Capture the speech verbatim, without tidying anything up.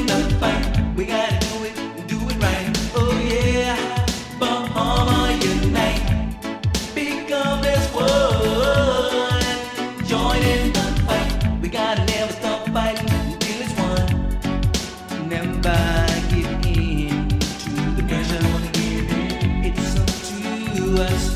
in the fight. We gotta do it, do it right. Oh yeah, Bahama unite. Become as one. Join in the fight. We gotta never stop fighting until it's won. Never give in to the pressure. It's up to us.